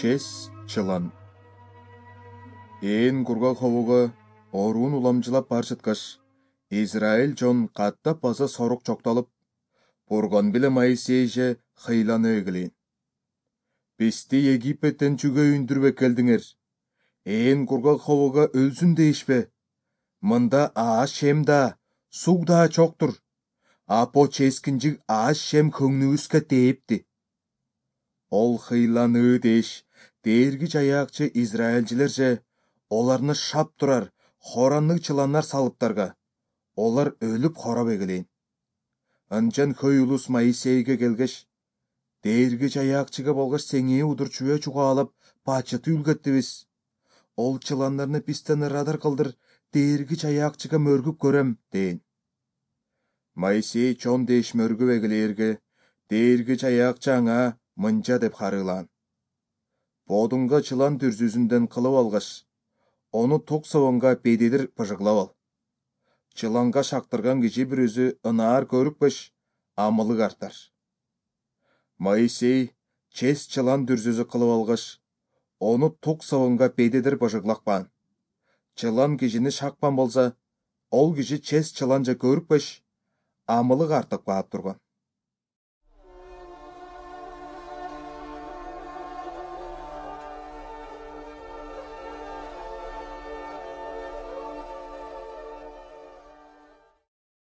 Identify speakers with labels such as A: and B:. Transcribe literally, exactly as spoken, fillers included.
A: Чес чылан. Ээн кургак ховуга оруун уламжылап бар жаткаш, Израиль жон каттап база сорук чоктолуп, Бурган биле Моисейже хыйланы өгілейін. Бисти Египеттен чүгө үндүрбөк келдиңер. Ээн кургак ховуга өлсүн дейишпе. Мында ааш шемда, сугда чоктур. Апо ческинжик ааш шем көңнүбүзгө тээпти. Ол хыйланы дейиш, дээрги жаякчы Израильжилерже оларны шап турар, хораннык чыланнар салыптарга. Олар өлүп хорап эгелейин. Анчан хөй улус Моисейге келгеш, дээрги жаякчыга болгош сеңээ удурчуя чугаалап, бачыты үлгеттибиз. Ол чыланнарны бистен ырадар кылдыр, дээрги жаякчыга мөргүп көрөм, дейин. Моисей чон дейиш мөргүп эгелерге, дээрги жаякчы аңа мынча деп харыылаан. Бодунга чылан дүрзүзүндөн кылып алгаш, ону ток собонга бедедир пыжыклап ал. Чыланга шактырган киши бир өзү ынаар көрүпкөш, амылык артар. Моисей чес чылан дүрзүзү кылып алгаш, ону ток собонга бедедир пыжыклакпаан. Чылан кишини шакпан болса, ол киши чес чыланжа көрүпкөш, амылык артып каап турган.